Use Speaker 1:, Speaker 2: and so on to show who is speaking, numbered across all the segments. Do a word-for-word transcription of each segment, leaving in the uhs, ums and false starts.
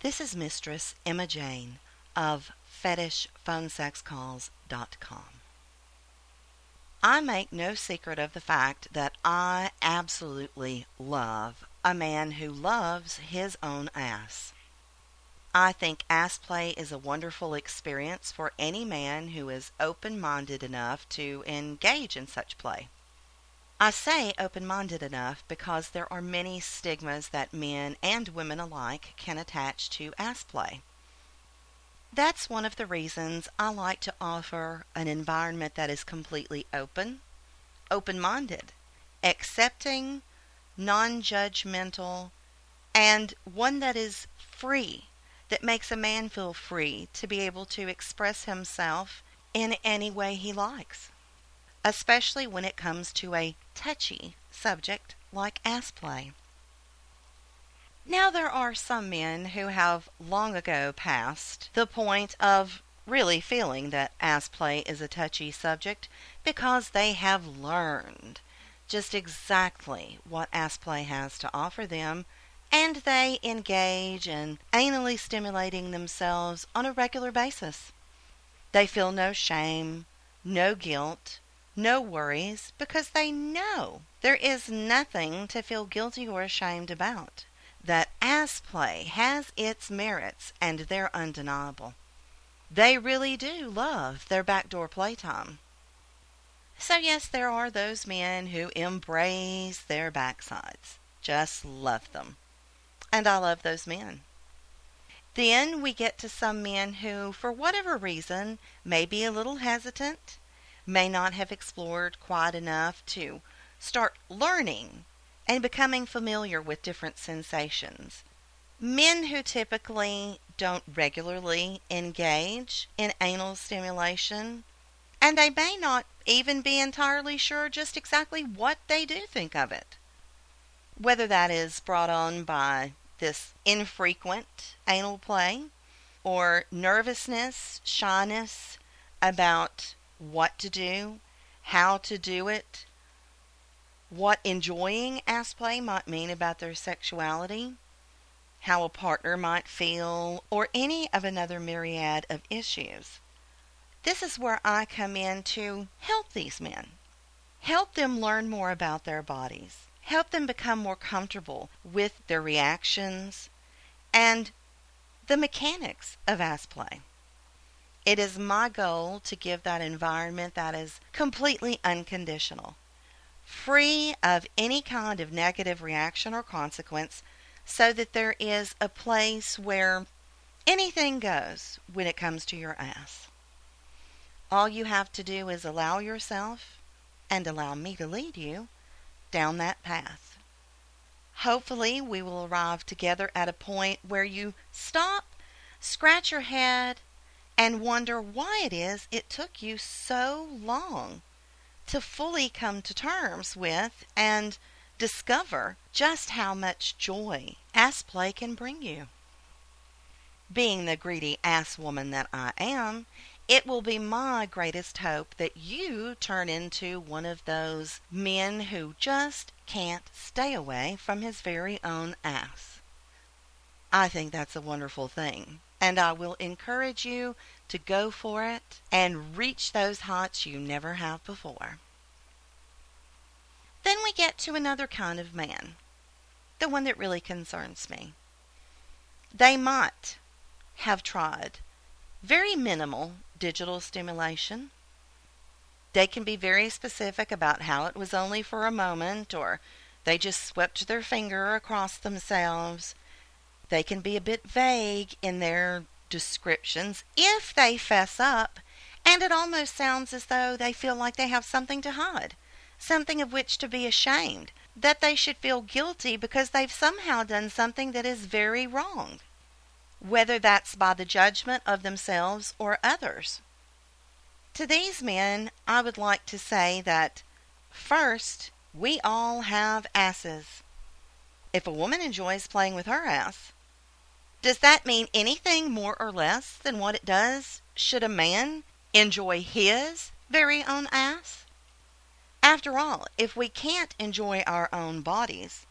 Speaker 1: This is Mistress Emma Jane of Fetish Phone Sex Calls dot com. I make no secret of the fact that I absolutely love a man who loves his own ass. I think ass play is a wonderful experience for any man who is open-minded enough to engage in such play. I say open-minded enough because there are many stigmas that men and women alike can attach to ass play. That's one of the reasons I like to offer an environment that is completely open, open-minded, accepting, non-judgmental, and one that is free, that makes a man feel free to be able to express himself in any way he likes, especially when it comes to a touchy subject like ass play. Now, there are some men who have long ago passed the point of really feeling that ass play is a touchy subject because they have learned just exactly what ass play has to offer them, and they engage in anally stimulating themselves on a regular basis. They feel no shame, no guilt, no worries, because they know there is nothing to feel guilty or ashamed about. That ass play has its merits, and they're undeniable. They really do love their backdoor playtime. So yes, there are those men who embrace their backsides, just love them. And I love those men. Then we get to some men who, for whatever reason, may be a little hesitant, may not have explored quite enough to start learning and becoming familiar with different sensations. Men who typically don't regularly engage in anal stimulation, and they may not even be entirely sure just exactly what they do think of it. Whether that is brought on by this infrequent anal play, or nervousness, shyness about what to do, how to do it, what enjoying ass play might mean about their sexuality, how a partner might feel, or any of another myriad of issues. This is where I come in to help these men. Help them learn more about their bodies. Help them become more comfortable with their reactions and the mechanics of ass play. It is my goal to give that environment that is completely unconditional, free of any kind of negative reaction or consequence, so that there is a place where anything goes when it comes to your ass. All you have to do is allow yourself, and allow me to lead you, down that path. Hopefully we will arrive together at a point where you stop, scratch your head, and wonder why it is it took you so long to fully come to terms with and discover just how much joy ass play can bring you. Being the greedy ass woman that I am, it will be my greatest hope that you turn into one of those men who just can't stay away from his very own ass. I think that's a wonderful thing, and I will encourage you to go for it and reach those heights you never have before. Then we get to another kind of man, the one that really concerns me. They might have tried very minimal digital stimulation. They can be very specific about how it was only for a moment, or they just swept their finger across themselves. They can be a bit vague in their descriptions if they fess up, and it almost sounds as though they feel like they have something to hide, something of which to be ashamed, that they should feel guilty because they've somehow done something that is very wrong, whether that's by the judgment of themselves or others. To these men, I would like to say that, first, we all have asses. If a woman enjoys playing with her ass, does that mean anything more or less than what it does should a man enjoy his very own ass? After all, if we can't enjoy our own bodies,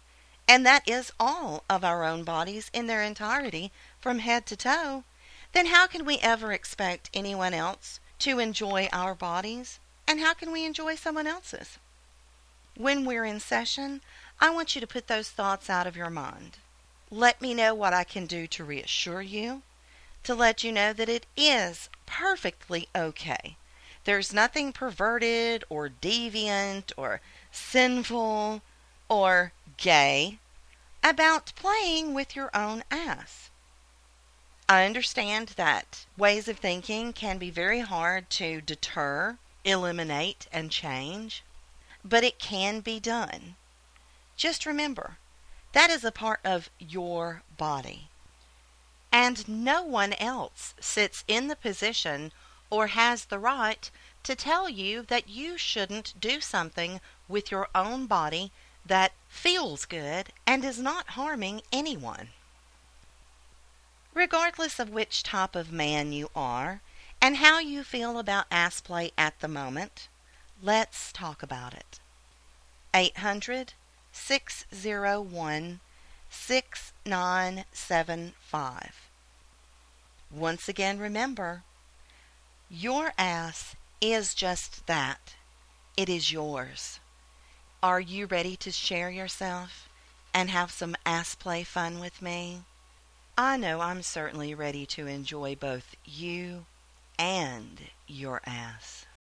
Speaker 1: and that is all of our own bodies in their entirety from head to toe, then how can we ever expect anyone else to enjoy our bodies? And how can we enjoy someone else's? When we're in session, I want you to put those thoughts out of your mind. Let me know what I can do to reassure you, to let you know that it is perfectly okay. There's nothing perverted or deviant or sinful or gay about playing with your own ass. I understand that ways of thinking can be very hard to deter, eliminate, and change, but it can be done. Just remember, that is a part of your body. And no one else sits in the position or has the right to tell you that you shouldn't do something with your own body that feels good and is not harming anyone. Regardless of which type of man you are and how you feel about ass play at the moment, let's talk about it. eight hundred, six oh one, six nine seven five. Once again, remember, your ass is just that. It is yours. Are you ready to share yourself and have some ass play fun with me? I know I'm certainly ready to enjoy both you and your ass.